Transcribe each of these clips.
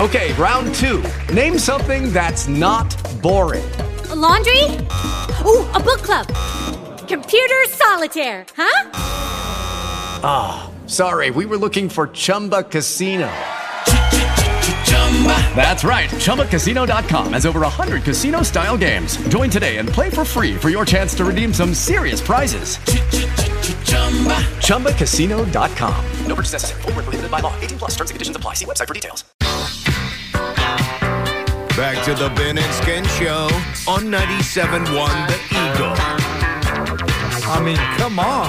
Okay, round 2. Name something that's not boring. A laundry? Ooh, a book club. Computer solitaire, huh? Sorry, we were looking for Chumba Casino. That's right. ChumbaCasino.com has over 100 casino-style games. Join today and play for free for your chance to redeem some serious prizes. ChumbaCasino.com. No purchase necessary. Void where prohibited by law. 18 plus. Terms and conditions apply. See website for details. Back to the Ben and Skin Show on 97.1 The Eagle. I mean, come on.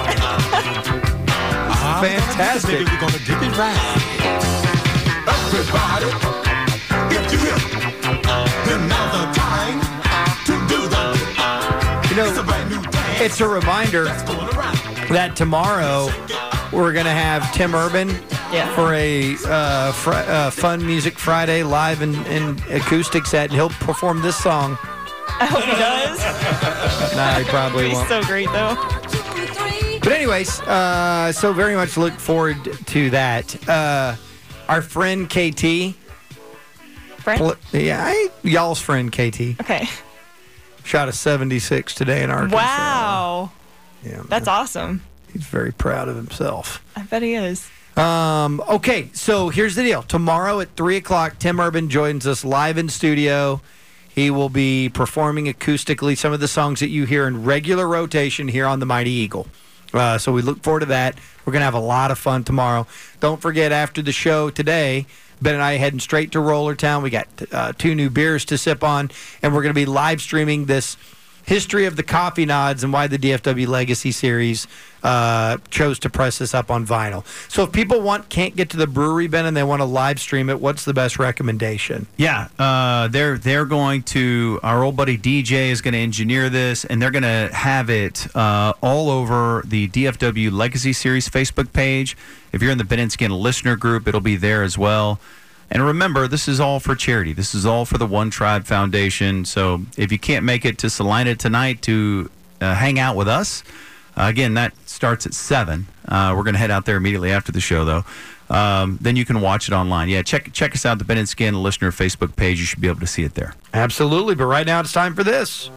Fantastic. We're going to get it right. Everybody, if you will, then now's the time to do the. It's a brand new day. It's a reminder that tomorrow we're going to have Tim Urban for a Fun Music Friday live in acoustic set, and he'll perform this song. I hope he does. Nah, he probably He's won't. so great, though. But anyways, so very much look forward to that. Our friend KT. Friend? Y'all's friend KT. Okay. Shot a 76 today in Arkansas. Wow. Yeah, That's awesome. he's very proud of himself. I bet he is. Okay, so here's the deal. Tomorrow at 3 o'clock, Tim Urban joins us live in studio. He will be performing acoustically some of the songs that you hear in regular rotation here on the Mighty Eagle. So we look forward to that. We're going to have a lot of fun tomorrow. Don't forget, after the show today, Ben and I are heading straight to Rollertown. We got 2 new beers to sip on, and we're going to be live streaming this history of the Coffee Nods and why the DFW Legacy Series chose to press this up on vinyl. So if people can't get to the brewery, Ben, and they want to live stream it, what's the best recommendation? Yeah, they're going to, our old buddy DJ is going to engineer this, and they're going to have it all over the DFW Legacy Series Facebook page. If you're in the Ben and Skin listener group, it'll be there as well. And remember, this is all for charity. This is all for the One Tribe Foundation. So if you can't make it to Salina tonight to hang out with us, again, that starts at 7. We're going to head out there immediately after the show, though. Then you can watch it online. Yeah, check us out, the Ben and Skin listener Facebook page. You should be able to see it there. Absolutely, but right now it's time for this.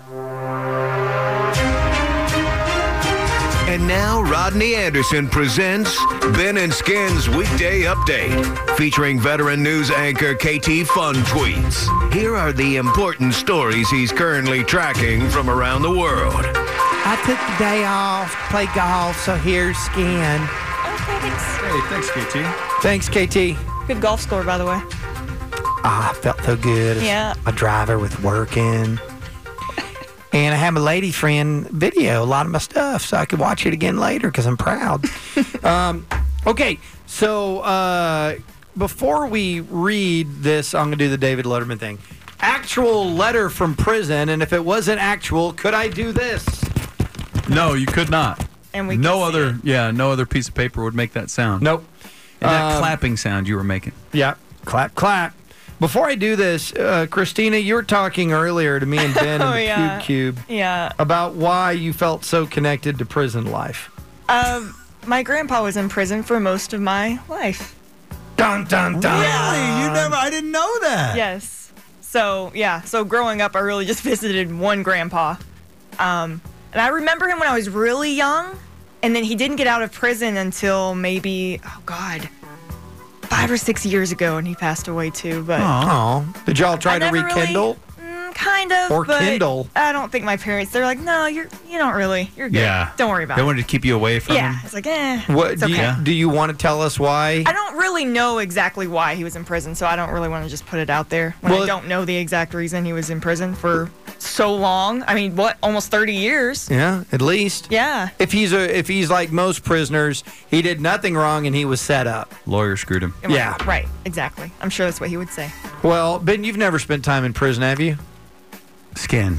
And now Rodney Anderson presents Ben and Skin's Weekday Update, featuring veteran news anchor KT Fun Tweets. Here are the important stories he's currently tracking from around the world. I took the day off to play golf, so here's Skin. Okay, thanks. Hey, thanks, KT. Thanks, KT. Good golf score, by the way. I felt so good. Yeah. My driver was working. And I had my lady friend video a lot of my stuff so I could watch it again later because I'm proud. Okay, so before we read this, I'm going to do the David Letterman thing. Actual letter from prison, and if it wasn't actual, could I do this? No, you could not. And we no can see other, no other piece of paper would make that sound. Nope. And that clapping sound you were making. Yeah, clap, clap. Before I do this, Christina, you were talking earlier to me and Ben in the Cube Yeah. about why you felt so connected to prison life. My grandpa was in prison for most of my life. Dun, dun, dun. Really? I didn't know that. Yes. So, yeah. So growing up, I really just visited one grandpa. And I remember him when I was really young. And then he didn't get out of prison until maybe, 5 or 6 years ago, and he passed away too. But Oh, did y'all try I to never rekindle? kind of. Or but Kindle. I don't think my parents. They're like, no, you don't really. You're good. Yeah. Don't worry about They it. wanted to keep you away from Yeah. him? It's like, What it's do, okay. you, do you want to tell us why? I don't really know exactly why he was in prison, so I don't really want to just put it out there when Well, I don't know the exact reason he was in prison for so long. I mean, almost 30 years? Yeah, at least. Yeah. If he's like most prisoners, he did nothing wrong and he was set up. Lawyer screwed him. Yeah. Right, exactly. I'm sure that's what he would say. Well, Ben, you've never spent time in prison, have you? Skin.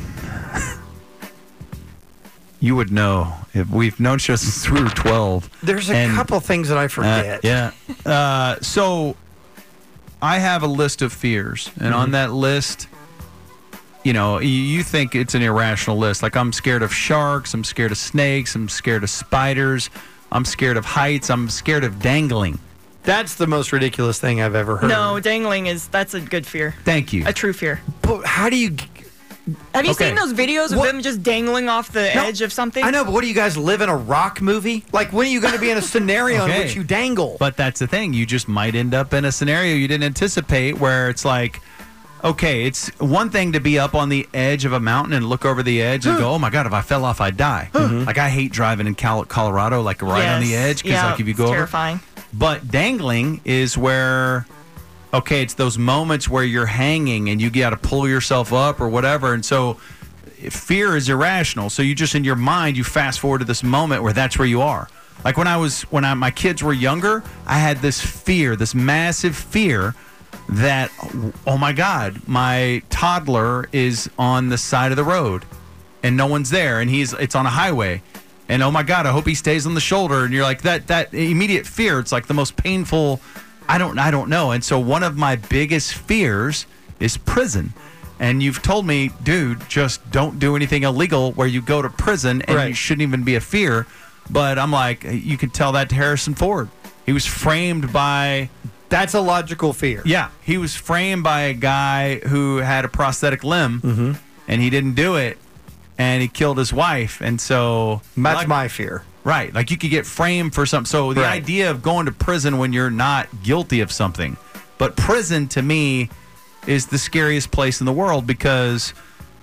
You would know. If we've known each other since we were 12. There's a couple things that I forget. So I have a list of fears, and on that list, you think it's an irrational list. Like, I'm scared of sharks, I'm scared of snakes, I'm scared of spiders, I'm scared of heights, I'm scared of dangling. That's the most ridiculous thing I've ever heard. No, dangling that's a good fear. Thank you. A true fear. But how do you... Have you Okay. seen those videos of What- them just dangling off the No, edge of something? I know, but what do you guys live in a rock movie? Like, when are you going to be in a scenario in Okay. which you dangle? But that's the thing. You just might end up in a scenario you didn't anticipate where it's like, okay, it's one thing to be up on the edge of a mountain and look over the edge and go, oh my God, if I fell off, I'd die. Like, I hate driving in Colorado, like right on the Yes. edge. Because, Yeah, like, if you it's go over. terrifying. But dangling is where, okay, it's those moments where you're hanging and you got to pull yourself up or whatever. And so fear is irrational. So you just, in your mind, you fast forward to this moment where that's where you are. Like when my kids were younger, I had this fear, this massive fear that, oh my God, my toddler is on the side of the road and no one's there and it's on a highway. And oh my God, I hope he stays on the shoulder. And you're like, that immediate fear, it's like the most painful, I don't know. And so one of my biggest fears is prison. And you've told me, dude, just don't do anything illegal where you go to prison and you shouldn't even be a fear. But I'm like, you can tell that to Harrison Ford. He was framed by... That's a logical fear. Yeah. He was framed by a guy who had a prosthetic limb and he didn't do it. And he killed his wife. And so... That's my fear. Right. Like you could get framed for something. So the idea of going to prison when you're not guilty of something. But prison to me is the scariest place in the world because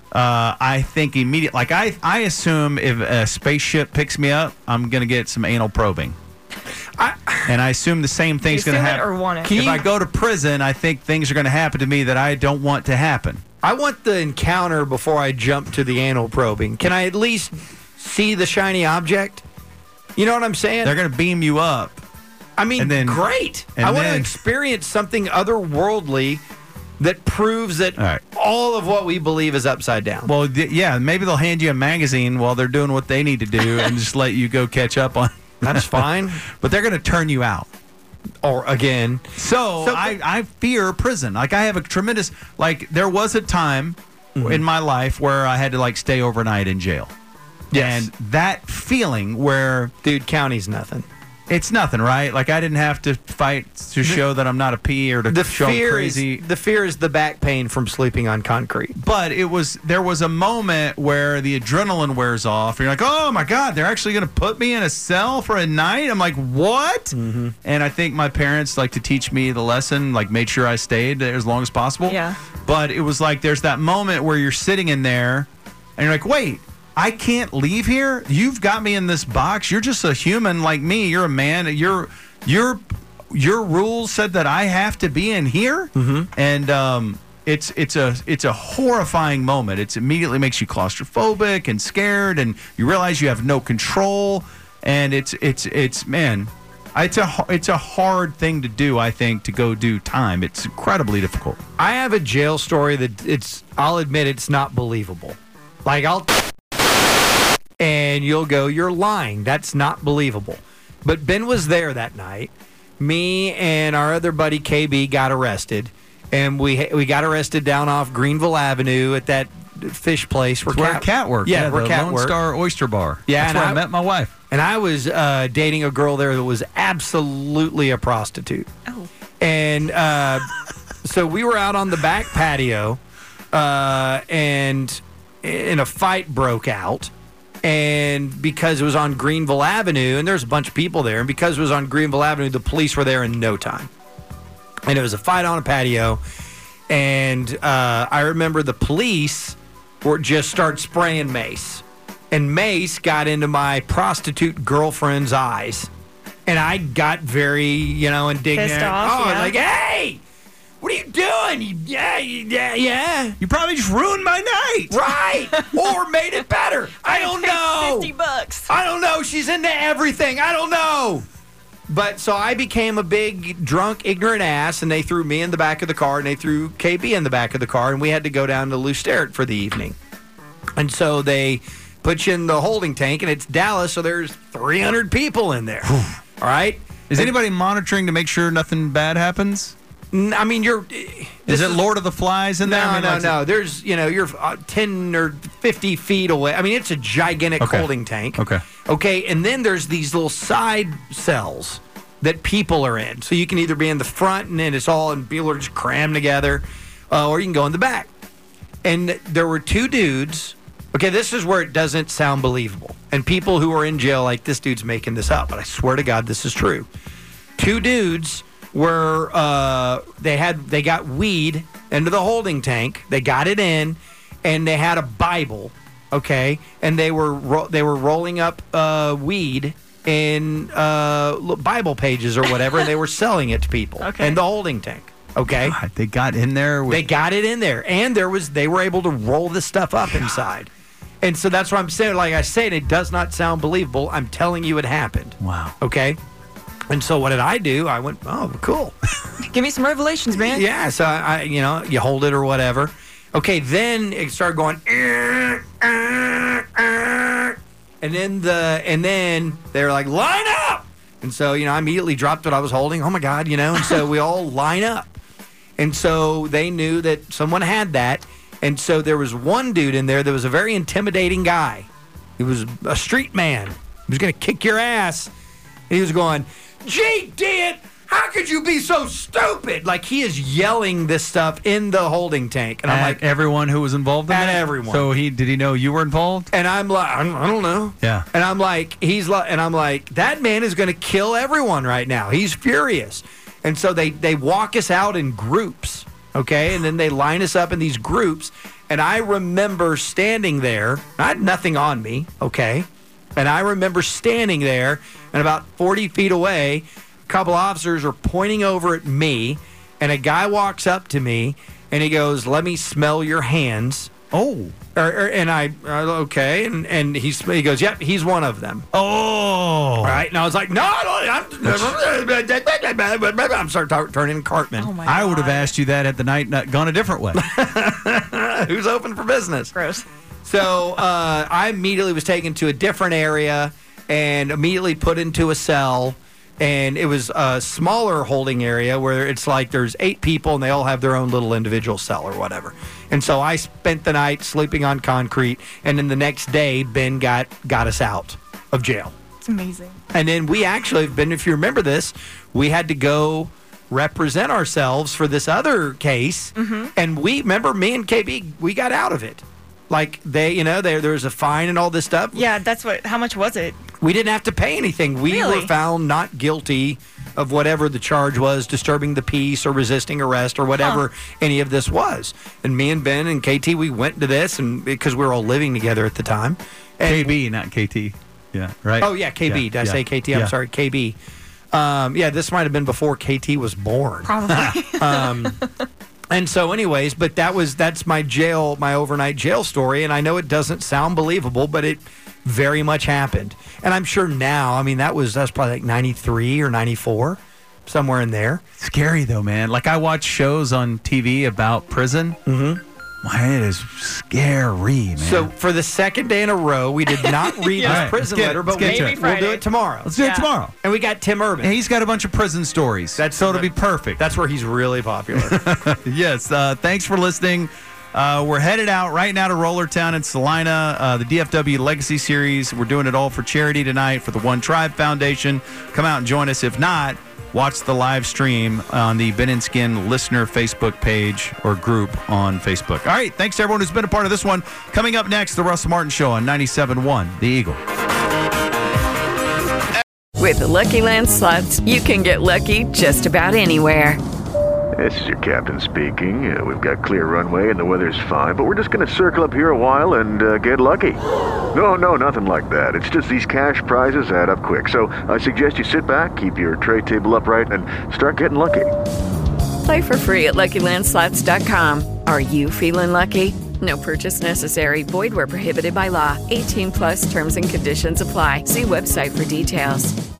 I think immediately, like I assume if a spaceship picks me up, I'm going to get some anal probing. And I assume the same thing's going to happen. Or want it? If I go to prison, I think things are going to happen to me that I don't want to happen. I want the encounter before I jump to the anal probing. Can I at least see the shiny object? You know what I'm saying? They're going to beam you up. I mean, and then, great. and I want to then- experience something otherworldly that proves that all of what we believe is upside down. Well, yeah, maybe they'll hand you a magazine while they're doing what they need to do and just let you go catch up on. That's fine. But they're going to turn you out. Or again. So I fear prison. Like I have a tremendous, like there was a time in my life where I had to like stay overnight in jail. Yes. And that feeling where... Dude, county's nothing. It's nothing, right? Like I didn't have to fight to show that I'm not a P or to show I'm crazy. The fear is the back pain from sleeping on concrete. But there was a moment where the adrenaline wears off. And you're like, oh my God, they're actually going to put me in a cell for a night? I'm like, what? And I think my parents, like to teach me the lesson, like made sure I stayed as long as possible. Yeah. But it was like there's that moment where you're sitting in there and you're like, wait, I can't leave here? You've got me in this box. You're just a human like me. You're a man. Your rules said that I have to be in here? And it's a horrifying moment. It immediately makes you claustrophobic and scared, and you realize you have no control. And it's a hard thing to do, I think, to go do time. It's incredibly difficult. I have a jail story that I'll admit it's not believable. Like and you'll go, you're lying. That's not believable. But Ben was there that night. Me and our other buddy KB got arrested, and we got arrested down off Greenville Avenue at that fish place where Cat worked. Yeah, where the Cat Lone worked. Star Oyster Bar. Yeah, that's and where I met my wife. And I was dating a girl there that was absolutely a prostitute. Oh. And so we were out on the back patio, and a fight broke out. And because it was on Greenville Avenue, and there's a bunch of people there, and because it was on Greenville Avenue, the police were there in no time. And it was a fight on a patio. And I remember the police just start spraying mace. And mace got into my prostitute girlfriend's eyes. And I got very, indignant. Pissed off, yeah. Like, hey, what are you doing? Yeah. You probably just ruined my night. Right. Or made it better. I don't know. $50. I don't know. She's into everything. I don't know. But so I became a big, drunk, ignorant ass, and they threw me in the back of the car, and they threw KB in the back of the car, and we had to go down to Lou Sterrett for the evening. And so they put you in the holding tank, and it's Dallas, so there's 300 people in there. All right? Is anybody monitoring to make sure nothing bad happens? I mean, Is it Lord of the Flies in there? No. There's, you're 10 or 50 feet away. I mean, it's a gigantic holding tank. Okay. Okay, and then there's these little side cells that people are in. So you can either be in the front and then it's all and people are just crammed together, or you can go in the back. And there were two dudes. Okay, this is where it doesn't sound believable. And people who are in jail like, this dude's making this up, but I swear to God this is true. Two dudes were they got weed into the holding tank. They got it in, and they had a Bible. Okay, and they were rolling up weed in Bible pages or whatever, and they were selling it to people in the holding tank. Okay, God, they got in there. They got it in there, and they were able to roll this stuff up inside. And so that's what I'm saying. Like I said, it does not sound believable. I'm telling you, it happened. Wow. Okay. And so what did I do? I went, oh, cool. Give me some revelations, man. Yeah. So I you hold it or whatever. Okay. Then it started going, and then they were like, line up. And so I immediately dropped what I was holding. Oh my God, And so we all line up. And so they knew that someone had that. And so there was one dude in there that was a very intimidating guy. He was a street man. He was going to kick your ass. And he was going, gee, Dad, how could you be so stupid? Like, he is yelling this stuff in the holding tank. And I'm like, everyone who was involved in at that? everyone. So did he know you were involved? And I'm like, I don't know. Yeah. And I'm like, that man is going to kill everyone right now. He's furious. And so they walk us out in groups. Okay, and then they line us up in these groups, and I remember standing there. I had nothing on me, okay? And I remember standing there, and about 40 feet away, a couple officers are pointing over at me, and a guy walks up to me, and he goes, let me smell your hands. Oh. And I, okay, and he goes, yep, he's one of them. Oh. All right, and I was like, no, I'm starting turning Cartman. Oh my I would God. have asked you that had the night not gone a different way. Who's open for business? Gross. So I immediately was taken to a different area and immediately put into a cell. And it was a smaller holding area where it's like there's 8 people and they all have their own little individual cell or whatever. And so I spent the night sleeping on concrete. And then the next day, Ben got us out of jail. It's amazing. And then we actually, Ben, if you remember this, we had to go represent ourselves for this other case. Mm-hmm. And remember, me and KB, we got out of it. Like there was a fine and all this stuff. Yeah, how much was it? We didn't have to pay anything. We Really? were found not guilty of whatever the charge was, disturbing the peace or resisting arrest or whatever any of this was. And me and Ben and KT, we went to this, and because we were all living together at the time. And KB, not KT. Yeah, right? Oh, yeah, KB. Did I say KT? I'm sorry, KB. This might have been before KT was born. Probably. And so anyways, but that's my overnight jail story. And I know it doesn't sound believable, but it very much happened. And I'm sure now, that's probably like 93 or 94, somewhere in there. Scary, though, man. Like, I watch shows on TV about prison. Mm-hmm. Man, it is scary, man. So for the second day in a row, we did not read Yeah. this prison Let's get it. letter, but Let's get to it. we'll do it tomorrow. Let's do it tomorrow. And we got Tim Urban. And he's got a bunch of prison stories. So it'll be perfect. That's where he's really popular. Yes. Thanks for listening. We're headed out right now to Rollertown in Salina, the DFW Legacy Series. We're doing it all for charity tonight for the One Tribe Foundation. Come out and join us. If not, watch the live stream on the Ben and Skin listener Facebook page or group on Facebook. All right. Thanks to everyone who's been a part of this one. Coming up next, the Russell Martin Show on 97.1 The Eagle. With the Lucky Land Slots, you can get lucky just about anywhere. This is your captain speaking. We've got clear runway and the weather's fine, but we're just going to circle up here a while and get lucky. No, nothing like that. It's just these cash prizes add up quick. So I suggest you sit back, keep your tray table upright, and start getting lucky. Play for free at LuckyLandSlots.com. Are you feeling lucky? No purchase necessary. Void where prohibited by law. 18+ terms and conditions apply. See website for details.